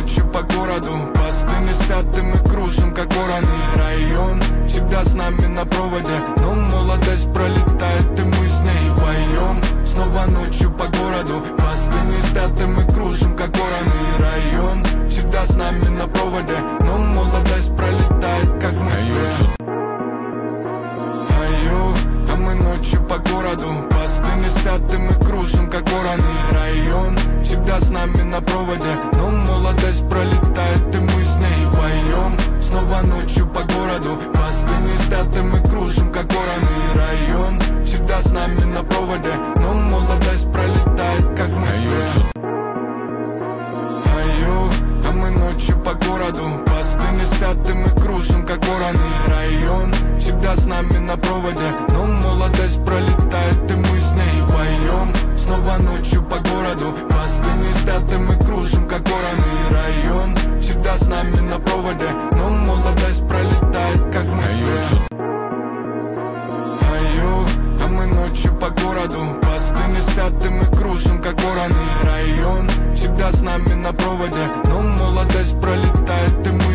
ночью по городу, посты не спят, и мы кружим, как вороны. Район всегда с нами на проводе, но молодость пролетает, и мы с ней поем. Снова ночью по городу, посты не спят, и мы кружим, как вороны. Район всегда с нами на проводе, но молодость пролетает, как мы с ней. А мы ночью по городу, посты не спят, и мы кружим, как вороны. Район всегда с нами на проводе, но молодость пролетает, и мы с ней поем. Снова ночью по городу, посты не спят, и мы кружим, как вороны. Район всегда с нами на проводе, но молодость пролетает, как мы с ней. А мы ночью по городу, посты не спят, и мы кружим, как вороны. Район всегда с нами на проводе, но молодость пролетает, и мы с ней поем. Снова ночью по городу, посты не спят, и мы кружим, как вороны. Район всегда с нами на проводе, но молодость пролетает, как мы с ней. А мы ночью по городу, посты не спят, и мы кружим, как вороны. Район всегда с нами на проводе, но молодость пролетает, и мы